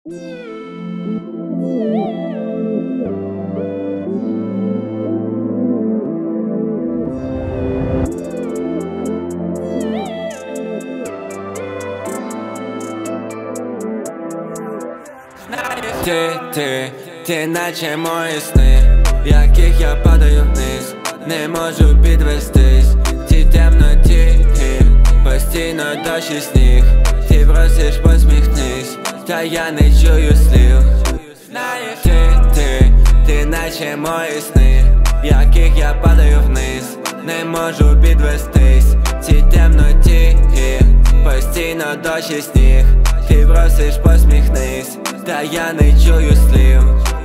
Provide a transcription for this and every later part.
Ти наче мої сни, в яких я падаю вниз, не можу підвестись. Ті темноті, постійно дощ і сніг. Ти просиш посміхнись, та я не чую слів. Ти наче мої сни, в яких я падаю вниз, не можу підвестись. Ті темноті, постійно дощ і сніг. Ти просиш посміхнись, та я не чую слів.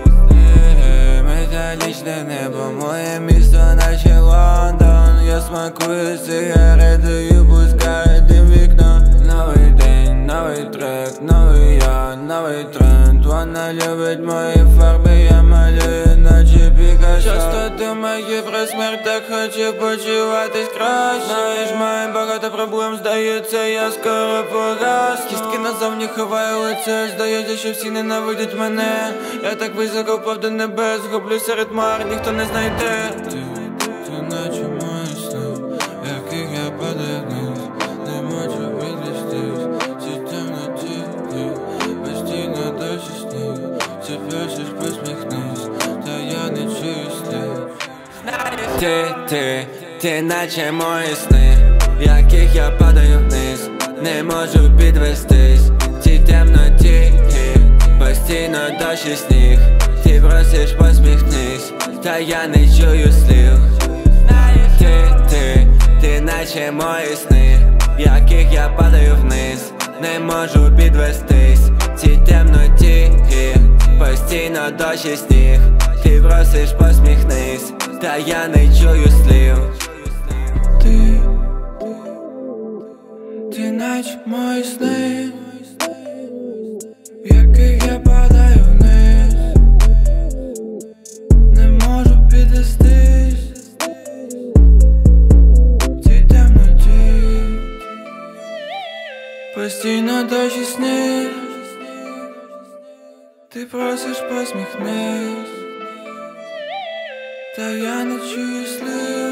Металічне небо, моє місто наче Лондон. Я смакую сигаретою, пускаю дим в вікно. Новий день, новий трек, новий я, новий тренд. Вона любить мої фарби, я малюю наче Пікассо. Часто думаю про смерть, так хочу почуватись краще. Знаєш, маю багато проблем, здається, я скоро погас. Кістки назовні ховаю лице, здається, що всі ненавидять мене. Я так високо впав до небес, гублю серед хмар, ніхто не знайде. Ти наче мої сни, в яких я падаю вниз, не можу відвестись. Ці темноті, постійно дощ і сніг. Ти просиш посміхнись, та я не чую слів. Ти наче мої сни, в яких я падаю вниз, не можу підвестись. Ці темноті, постійно дощ і сніг. Ти просиш посміхнись, та я не чую слів. Ти наче мої сни, в яких я падаю вниз, не можу підвестись. Ці темноті, постійно дощ і сніг. Ти просиш посміхнись, та я не чую слів. Ти наче мої сни, в яких я падаю вниз, не можу підвестись. Ці темноті, постійно дощ і сніг. Ти просиш посміхнись, та я не чую слів.